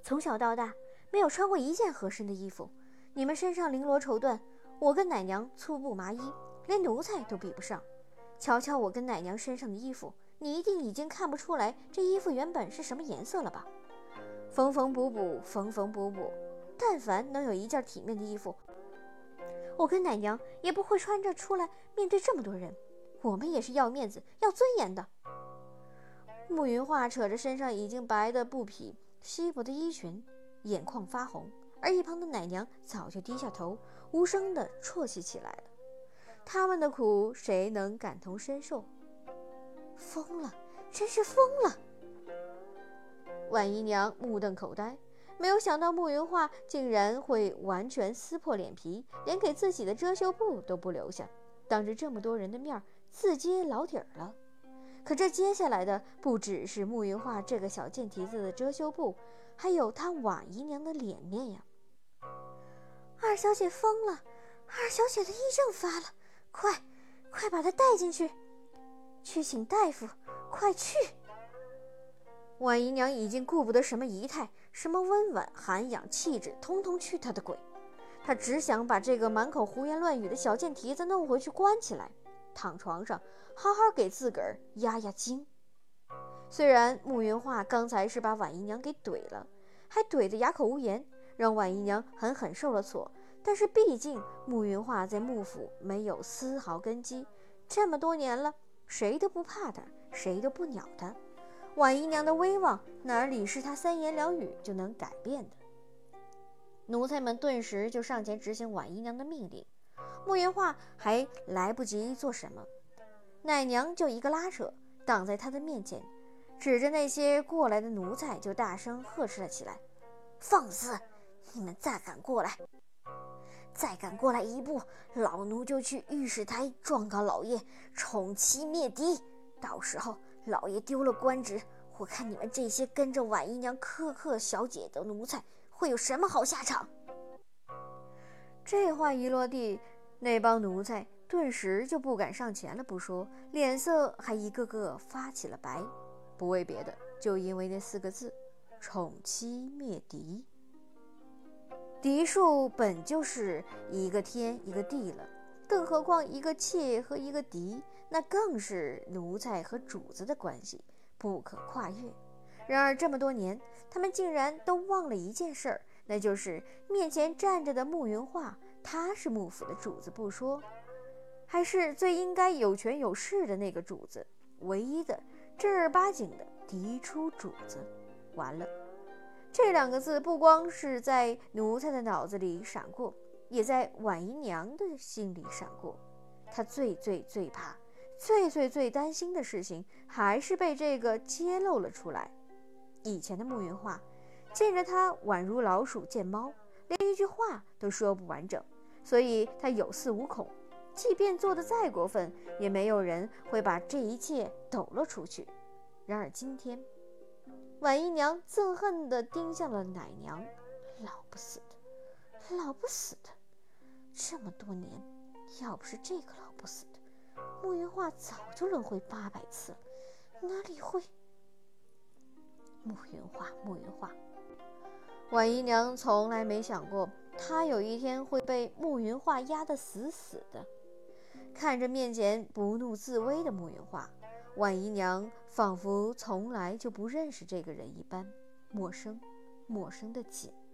从小到大没有穿过一件合身的衣服，你们身上绫罗绸缎，我跟奶娘粗布麻衣，连奴才都比不上。瞧瞧我跟奶娘身上的衣服，你一定已经看不出来这衣服原本是什么颜色了吧？缝缝补补，缝缝补补，但凡能有一件体面的衣服，我跟奶娘也不会穿着出来面对这么多人。我们也是要面子要尊严的。慕云画扯着身上已经白的布匹，稀薄的衣裙，眼眶发红，而一旁的奶娘早就低下头，无声地啜泣起来了。他们的苦谁能感同身受？疯了，真是疯了！婉姨娘目瞪口呆，没有想到慕云画竟然会完全撕破脸皮，连给自己的遮羞布都不留下，当着这么多人的面自揭老底儿了。可这接下来的不只是慕云画这个小贱蹄子的遮羞布，还有她婉姨娘的脸面呀！二小姐疯了，二小姐的癔症发了，快把她带进去，去请大夫，快去！婉姨娘已经顾不得什么仪态，什么温婉涵养气质，通通去她的鬼！她只想把这个满口胡言乱语的小贱蹄子弄回去关起来，躺床上好好给自个儿压压惊。虽然慕云画刚才是把婉姨娘给怼了，还怼得哑口无言，让婉姨娘狠狠受了挫，但是毕竟慕云画在幕府没有丝毫根基，这么多年了，谁都不怕他，谁都不鸟他。婉姨娘的威望哪里是他三言两语就能改变的？奴才们顿时就上前执行婉姨娘的命令。慕云画还来不及做什么，奶娘就一个拉扯，挡在他的面前，指着那些过来的奴才就大声呵斥了起来：放肆！你们再敢过来一步，老奴就去御史台状告老爷，宠妻灭嫡。到时候老爷丢了官职，我看你们这些跟着婉姨娘苛刻小姐的奴才会有什么好下场。这话一落地，那帮奴才顿时就不敢上前了不说，脸色还一个个发起了白，不为别的，就因为那4个字：宠妻灭嫡。嫡庶本就是一个天一个地了，更何况一个妾和一个嫡，那更是奴才和主子的关系，不可跨越。然而这么多年，他们竟然都忘了一件事儿，那就是面前站着的慕云画，他是幕府的主子不说，还是最应该有权有势的那个主子，唯一的正儿八经的嫡出主子。完了，这2个字不光是在奴才的脑子里闪过，也在婉姨娘的心里闪过。她最怕、最担心的事情，还是被这个揭露了出来。以前的慕云画见着他宛如老鼠见猫，连一句话都说不完整，所以他有恃无恐，即便做得再过分，也没有人会把这一切抖落出去。然而今天，婉姨娘憎恨地盯向了奶娘，老不死的，这么多年，要不是这个老不死的，慕云画早就轮回800次了，哪里会？慕云画，婉姨娘从来没想过，她有一天会被慕云画压得死死的。看着面前不怒自威的慕云画，婉姨娘仿佛从来就不认识这个人一般，陌生的紧。